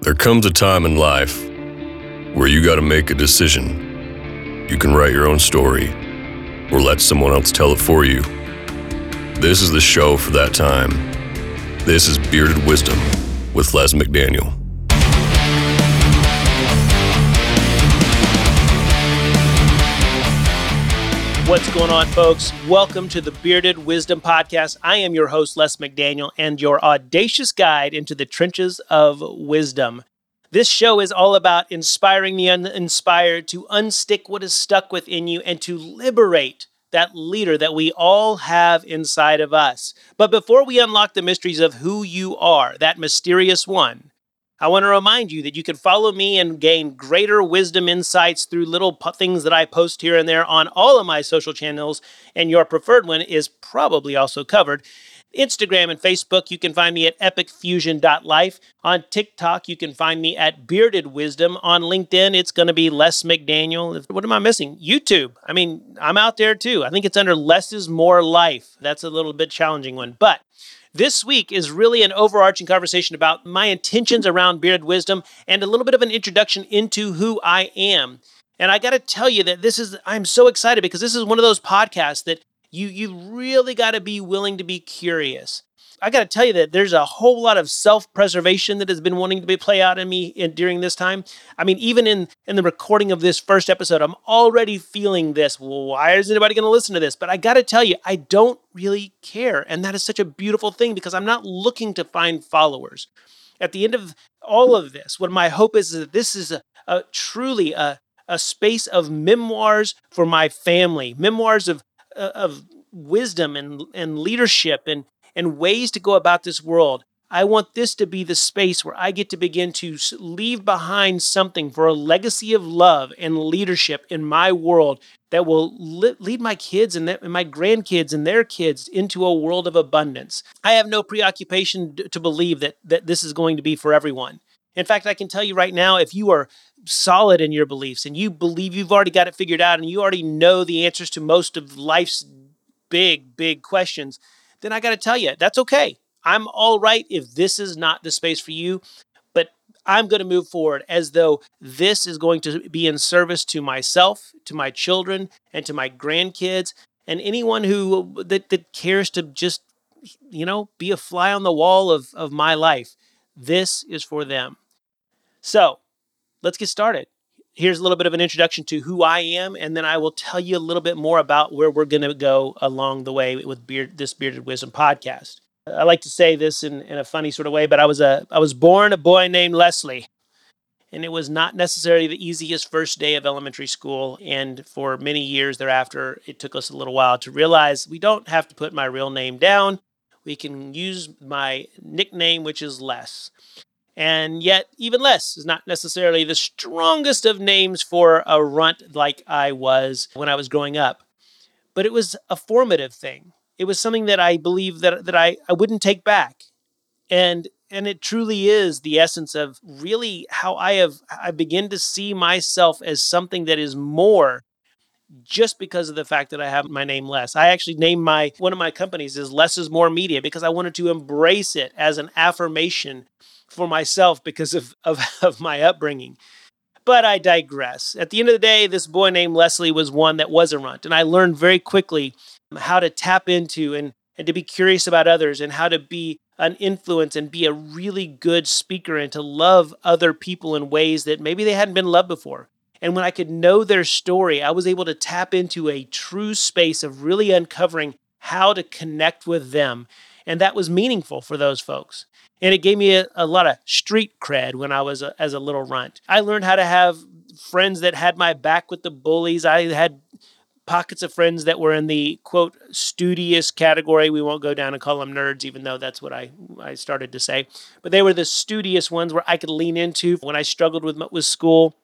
There comes a time in life where you got to make a decision. You can write your own story or let someone else tell it for you. This is the show for that time. This is Bearded Wisdom with Les McDaniel. What's going on, folks? Welcome to the Bearded Wisdom Podcast. I am your host, Les McDaniel, and your audacious guide into the trenches of wisdom. This show is all about inspiring the uninspired to unstick what is stuck within you and to liberate that leader that we all have inside of us. But before we unlock the mysteries of who you are, that mysterious one, I want to remind you that you can follow me and gain greater wisdom insights through little things that I post here and there on all of my social channels, and your preferred one is probably also covered. Instagram and Facebook, you can find me at epicfusion.life. On TikTok, you can find me at Bearded Wisdom. On LinkedIn, it's going to be Les McDaniel. What am I missing? YouTube. I'm out there too. I think it's under Less is More Life. That's a little bit challenging one, but this week is really an overarching conversation about my intentions around Bearded Wisdom and a little bit of an introduction into who I am. And I got to tell you that I'm so excited because this is one of those podcasts that you really got to be willing to be curious. I got to tell you that there's a whole lot of self-preservation that has been wanting to play out in me during this time. Even in the recording of this first episode, I'm already feeling this. Well, why is anybody going to listen to this? But I got to tell you, I don't really care. And that is such a beautiful thing because I'm not looking to find followers. At the end of all of this, what my hope is that this is truly a space of memoirs for my family, memoirs of wisdom and leadership and ways to go about this world. I want this to be the space where I get to begin to leave behind something for a legacy of love and leadership in my world that will lead my kids and my grandkids and their kids into a world of abundance. I have no preoccupation to believe that this is going to be for everyone. In fact, I can tell you right now, if you are solid in your beliefs and you believe you've already got it figured out and you already know the answers to most of life's big questions, then I got to tell you, that's okay. I'm all right if this is not the space for you, but I'm going to move forward as though this is going to be in service to myself, to my children, and to my grandkids, and anyone who that cares to just, be a fly on the wall of my life. This is for them. So let's get started. Here's a little bit of an introduction to who I am, and then I will tell you a little bit more about where we're going to go along the way with this Bearded Wisdom podcast. I like to say this in a funny sort of way, but I was born a boy named Leslie, and it was not necessarily the easiest first day of elementary school, and for many years thereafter, it took us a little while to realize we don't have to put my real name down. We can use my nickname, which is Les. And yet, even Les is not necessarily the strongest of names for a runt like I was when I was growing up. But it was a formative thing. It was something that I believe that I wouldn't take back. And it truly is the essence of really how I begin to see myself as something that is more just because of the fact that I have my name Les. I actually named one of my companies is Less is More Media because I wanted to embrace it as an affirmation for myself because of my upbringing. But I digress. At the end of the day, this boy named Leslie was one that was a runt. And I learned very quickly how to tap into and to be curious about others and how to be an influence and be a really good speaker and to love other people in ways that maybe they hadn't been loved before. And when I could know their story, I was able to tap into a true space of really uncovering how to connect with them. And that was meaningful for those folks. And it gave me a lot of street cred when I was as a little runt. I learned how to have friends that had my back with the bullies. I had pockets of friends that were in the, quote, studious category. We won't go down and call them nerds, even though that's what I started to say. But they were the studious ones where I could lean into when I struggled with school.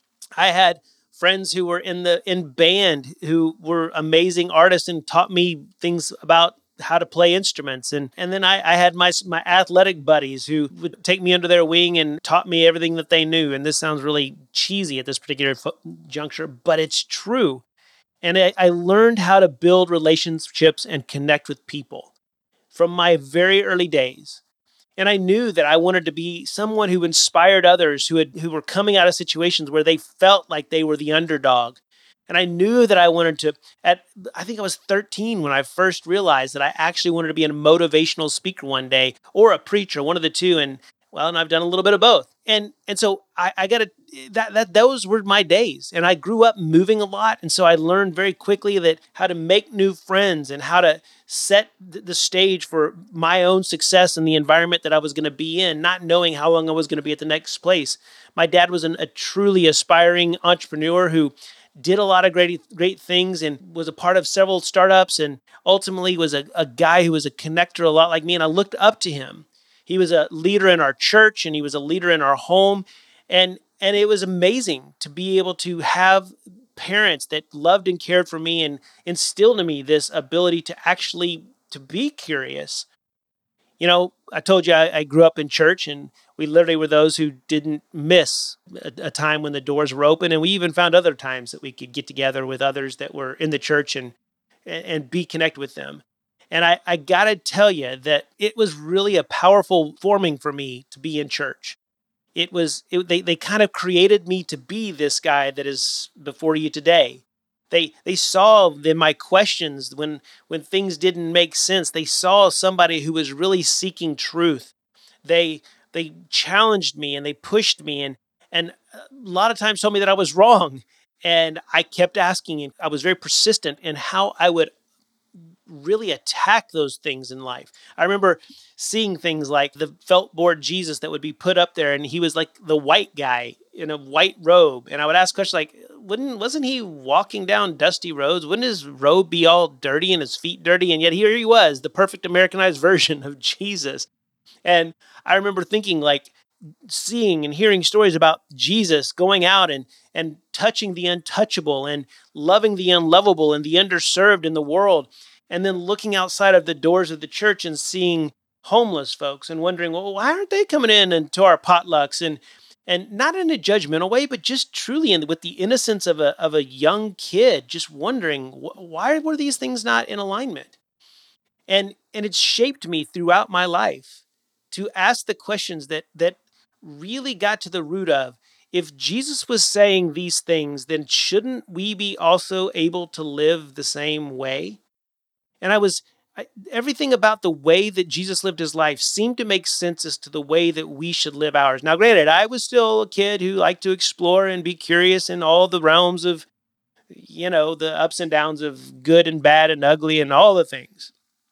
I had friends who were in band who were amazing artists and taught me things about how to play instruments. And then I had my athletic buddies who would take me under their wing and taught me everything that they knew. And this sounds really cheesy at this particular juncture, but it's true. And I learned how to build relationships and connect with people from my very early days. And I knew that I wanted to be someone who inspired others who were coming out of situations where they felt like they were the underdog. And I knew that I wanted to I think I was 13 when I first realized that I actually wanted to be a motivational speaker one day or a preacher, one of the two. And I've done a little bit of both. And so I got to that those were my days. And I grew up moving a lot, and so I learned very quickly that how to make new friends and how to set the stage for my own success in the environment that I was going to be in, not knowing how long I was going to be at the next place. My dad was a truly aspiring entrepreneur who did a lot of great things and was a part of several startups, and ultimately was a guy who was a connector a lot like me, and I looked up to him. He was a leader in our church, and he was a leader in our home, and it was amazing to be able to have parents that loved and cared for me and instilled in me this ability to actually to be curious. I told you I grew up in church, and we literally were those who didn't miss a time when the doors were open. And we even found other times that we could get together with others that were in the church and be connected with them. And I got to tell you that it was really a powerful forming for me to be in church. They kind of created me to be this guy that is before you today. They saw in my questions when things didn't make sense. They saw somebody who was really seeking truth. They they challenged me and they pushed me and a lot of times told me that I was wrong. And I kept asking, and I was very persistent in how I would really attack those things in life. I remember seeing things like the felt board Jesus that would be put up there, and he was like the white guy in a white robe. And I would ask questions like, wasn't he walking down dusty roads? Wouldn't his robe be all dirty and his feet dirty? And yet here he was, the perfect Americanized version of Jesus. And I remember thinking like, seeing and hearing stories about Jesus going out and touching the untouchable and loving the unlovable and the underserved in the world. And then looking outside of the doors of the church and seeing homeless folks and wondering, well, why aren't they coming in and to our potlucks? And not in a judgmental way, but just truly with the innocence of a young kid, just wondering why were these things not in alignment? And it's shaped me throughout my life to ask the questions that really got to the root of, if Jesus was saying these things, then shouldn't we be also able to live the same way? And everything about the way that Jesus lived his life seemed to make sense as to the way that we should live ours. Now, granted, I was still a kid who liked to explore and be curious in all the realms of, the ups and downs of good and bad and ugly and all the things.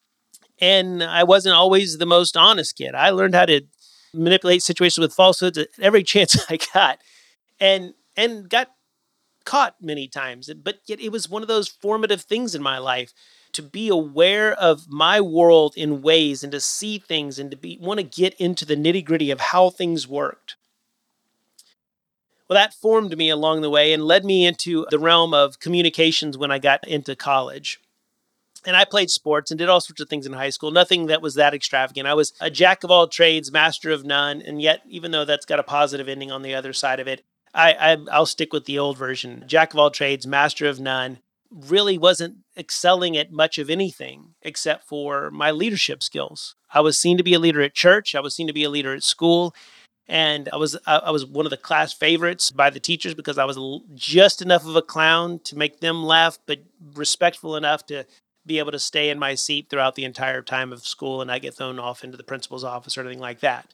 And I wasn't always the most honest kid. I learned how to manipulate situations with falsehoods at every chance I got, and got caught many times. But yet it was one of those formative things in my life to be aware of my world in ways and to see things and to want to get into the nitty-gritty of how things worked. Well, that formed me along the way and led me into the realm of communications when I got into college. And I played sports and did all sorts of things in high school, nothing that was that extravagant. I was a jack of all trades, master of none. And yet, even though that's got a positive ending on the other side of it, I'll stick with the old version. Jack of all trades, master of none. Really wasn't excelling at much of anything except for my leadership skills. I was seen to be a leader at church. I was seen to be a leader at school. And I was one of the class favorites by the teachers because I was just enough of a clown to make them laugh, but respectful enough to be able to stay in my seat throughout the entire time of school and not get thrown off into the principal's office or anything like that.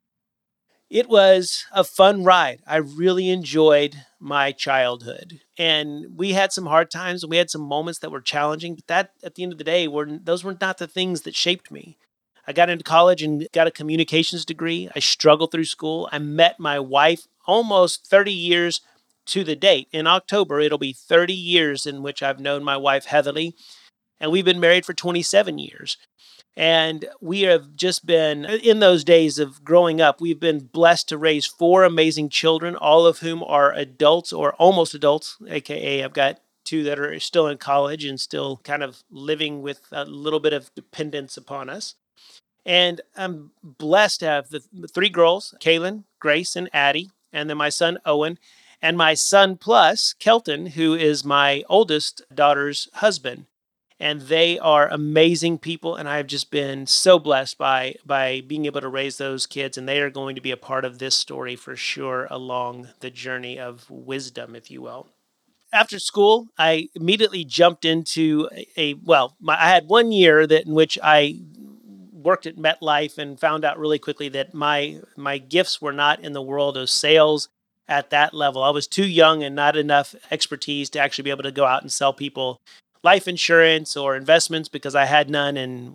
It was a fun ride. I really enjoyed my childhood. And we had some hard times and we had some moments that were challenging, but that at the end of the day, those were not the things that shaped me. I got into college and got a communications degree. I struggled through school. I met my wife almost 30 years to the date. In October, it'll be 30 years in which I've known my wife, Heatherly. And we've been married for 27 years. And we have just been, in those days of growing up, we've been blessed to raise 4 amazing children, all of whom are adults or almost adults, AKA I've got 2 that are still in college and still kind of living with a little bit of dependence upon us. And I'm blessed to have the 3 girls, Kaylin, Grace, and Addie, and then my son, Owen, and my son plus, Kelton, who is my oldest daughter's husband. and they are amazing people. And I've just been so blessed by being able to raise those kids, and they are going to be a part of this story for sure along the journey of wisdom, if you will. After school, I immediately jumped into I had 1 year in which I worked at MetLife and found out really quickly that my gifts were not in the world of sales at that level. I was too young and not enough expertise to actually be able to go out and sell people life insurance or investments because I had none and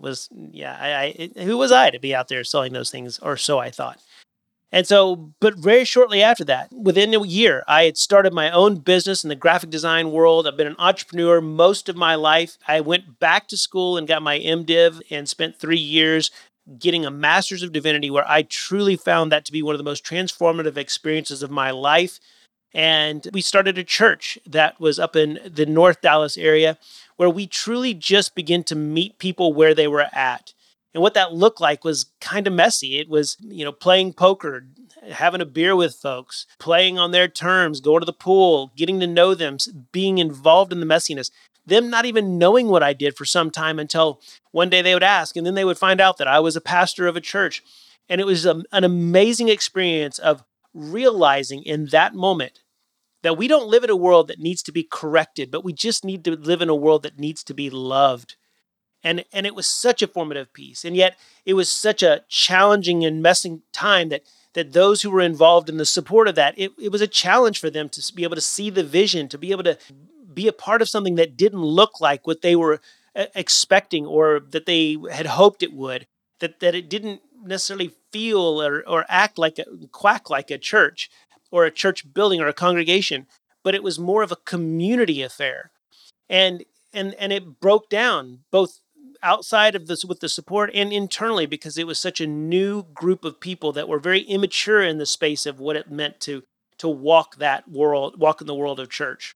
who was I to be out there selling those things, or so I thought. And so, but very shortly after that, within a year, I had started my own business in the graphic design world. I've been an entrepreneur most of my life. I went back to school and got my MDiv and spent 3 years getting a Master's of Divinity, where I truly found that to be one of the most transformative experiences of my life. And we started a church that was up in the North Dallas area, where we truly just began to meet people where they were at. And what that looked like was kind of messy. It was, playing poker, having a beer with folks, playing on their terms, going to the pool, getting to know them, being involved in the messiness, them not even knowing what I did for some time until one day they would ask, and then they would find out that I was a pastor of a church. And it was an amazing experience of realizing in that moment that we don't live in a world that needs to be corrected, but we just need to live in a world that needs to be loved. And it was such a formative piece. And yet it was such a challenging and messy time that those who were involved in the support of that, it was a challenge for them to be able to see the vision, to be able to be a part of something that didn't look like what they were expecting or that they had hoped it would, that it didn't necessarily feel or act like quack like a church or a church building or a congregation, but it was more of a community affair. And it broke down both outside of this with the support and internally, because it was such a new group of people that were very immature in the space of what it meant to walk in the world of church.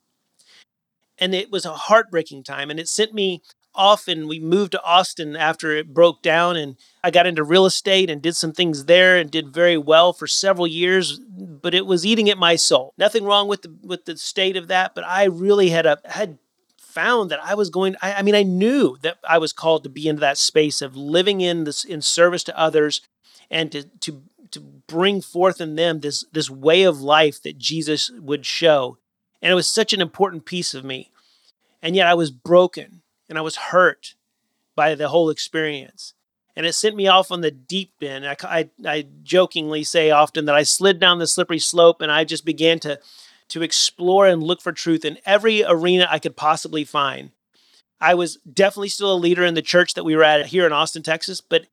And it was a heartbreaking time, and it sent me off, and we moved to Austin after it broke down, and I got into real estate and did some things there and did very well for several years, but it was eating at my soul. Nothing wrong with the state of that, but I really had found that I was I knew that I was called to be into that space of living in service to others and to bring forth in them this way of life that Jesus would show. And it was such an important piece of me. And yet I was broken and I was hurt by the whole experience. And it sent me off on the deep end. I jokingly say often that I slid down the slippery slope, and I just began to explore and look for truth in every arena I could possibly find. I was definitely still a leader in the church that we were at here in Austin, Texas, but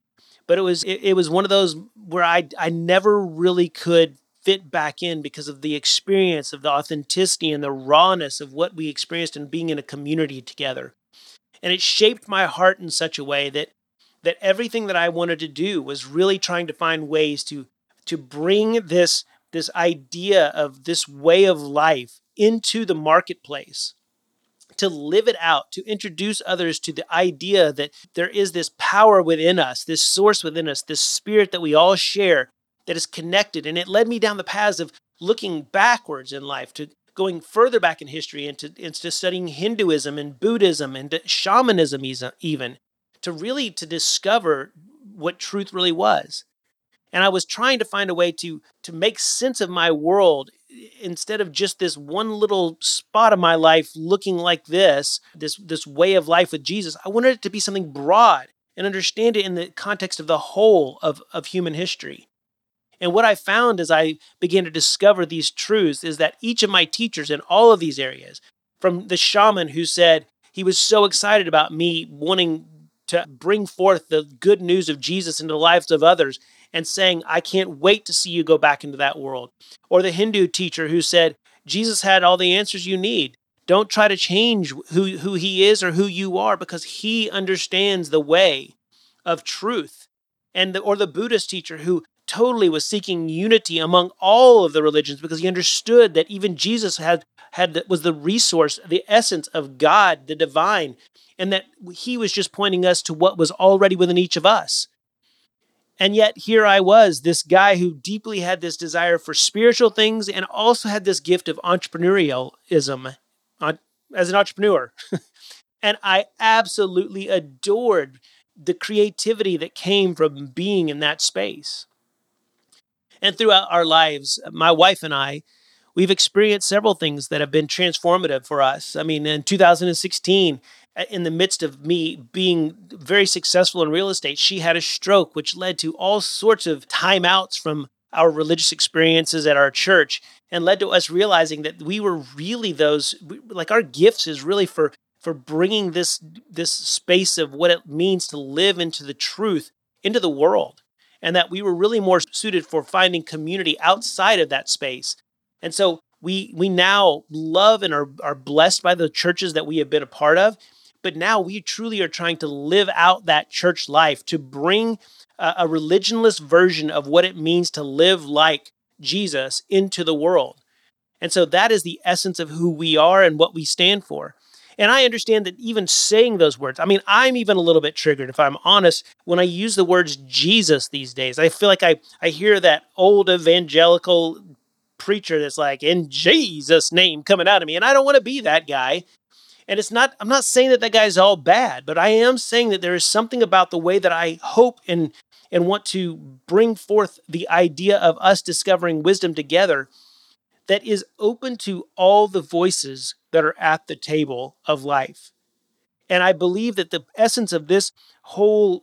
it was one of those where I never really could fit back in because of the experience of the authenticity and the rawness of what we experienced in being in a community together. And it shaped my heart in such a way that everything that I wanted to do was really trying to find ways to bring this idea of this way of life into the marketplace, to live it out, to introduce others to the idea that there is this power within us, this source within us, this spirit that we all share that is connected. And it led me down the paths of looking backwards in life, to going further back in history, into studying Hinduism and Buddhism and shamanism even, to discover what truth really was. And I was trying to find a way to make sense of my world instead of just this one little spot of my life looking like this way of life with Jesus. I wanted it to be something broad and understand it in the context of the whole of human history. And what I found as I began to discover these truths is that each of my teachers in all of these areas, from the shaman who said he was so excited about me wanting to bring forth the good news of Jesus into the lives of others, and saying, I can't wait to see you go back into that world. Or the Hindu teacher who said, Jesus had all the answers you need. Don't try to change who he is or who you are, because he understands the way of truth. Or the Buddhist teacher who totally was seeking unity among all of the religions, because he understood that even Jesus was the resource, the essence of God, the divine, and that he was just pointing us to what was already within each of us. And yet here I was, this guy who deeply had this desire for spiritual things and also had this gift of entrepreneurialism as an entrepreneur. And I absolutely adored the creativity that came from being in that space. And throughout our lives, my wife and I, we've experienced several things that have been transformative for us. I mean, in 2016, in the midst of me being very successful in real estate, she had a stroke, which led to all sorts of timeouts from our religious experiences at our church and led to us realizing that we were really like our gifts is really for bringing this space of what it means to live into the truth into the world, and that we were really more suited for finding community outside of that space. And so we now love and are blessed by the churches that we have been a part of, but now we truly are trying to live out that church life to bring a religionless version of what it means to live like Jesus into the world. And so that is the essence of who we are and what we stand for. And I understand that even saying those words, I mean, I'm even a little bit triggered, if I'm honest, when I use the words Jesus these days. I feel like I hear that old evangelical preacher that's like, in Jesus' name, coming out of me. And I don't want to be that guy. And I'm not saying that guy's all bad, but I am saying that there is something about the way that I hope and want to bring forth the idea of us discovering wisdom together that is open to all the voices that are at the table of life. And I believe that the essence of this whole,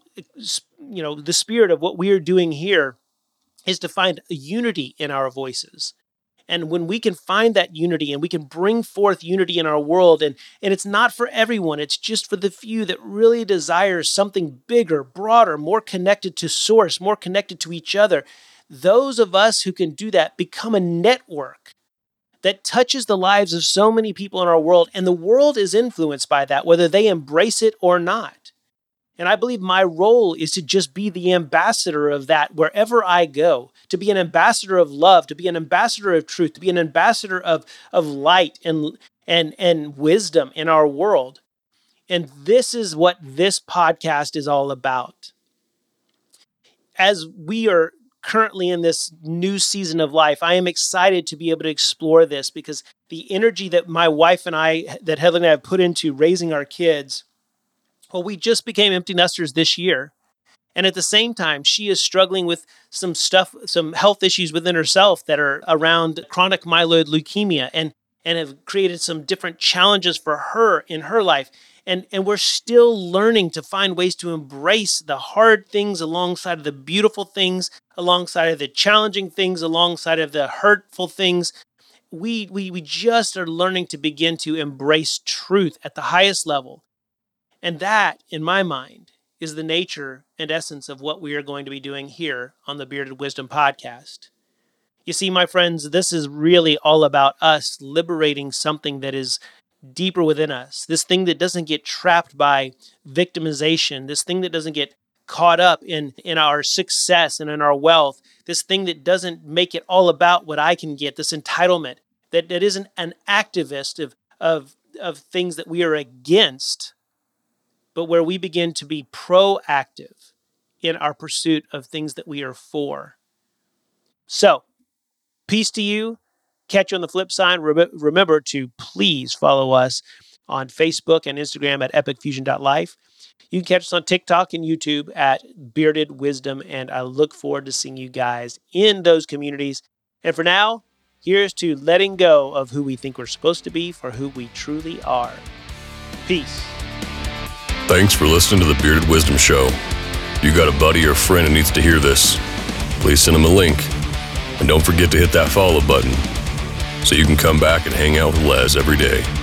the spirit of what we are doing here is to find a unity in our voices. And when we can find that unity and we can bring forth unity in our world, and it's not for everyone, it's just for the few that really desires something bigger, broader, more connected to source, more connected to each other. Those of us who can do that become a network that touches the lives of so many people in our world, and the world is influenced by that, whether they embrace it or not. And I believe my role is to just be the ambassador of that wherever I go, to be an ambassador of love, to be an ambassador of truth, to be an ambassador of light and wisdom in our world. And this is what this podcast is all about. As we are currently in this new season of life, I am excited to be able to explore this because the energy that my wife and that Heather and I have put into raising our kids, well, we just became empty nesters this year. And at the same time, she is struggling with some health issues within herself that are around chronic myeloid leukemia and have created some different challenges for her in her life. And we're still learning to find ways to embrace the hard things alongside of the beautiful things, alongside of the challenging things, alongside of the hurtful things. We just are learning to begin to embrace truth at the highest level. And that, in my mind, is the nature and essence of what we are going to be doing here on the Bearded Wisdom Podcast. You see, my friends, this is really all about us liberating something that is deeper within us, this thing that doesn't get trapped by victimization, this thing that doesn't get caught up in our success and in our wealth, this thing that doesn't make it all about what I can get, this entitlement, that isn't an activist of things that we are against, but where we begin to be proactive in our pursuit of things that we are for. So, peace to you. Catch you on the flip side. Remember to please follow us on Facebook and Instagram at epicfusion.life. You can catch us on TikTok and YouTube at Bearded Wisdom, and I look forward to seeing you guys in those communities. And for now, here's to letting go of who we think we're supposed to be for who we truly are. Peace. Thanks for listening to the Bearded Wisdom Show. If you got a buddy or friend who needs to hear this, please send them a link. And don't forget to hit that follow button so you can come back and hang out with Les every day.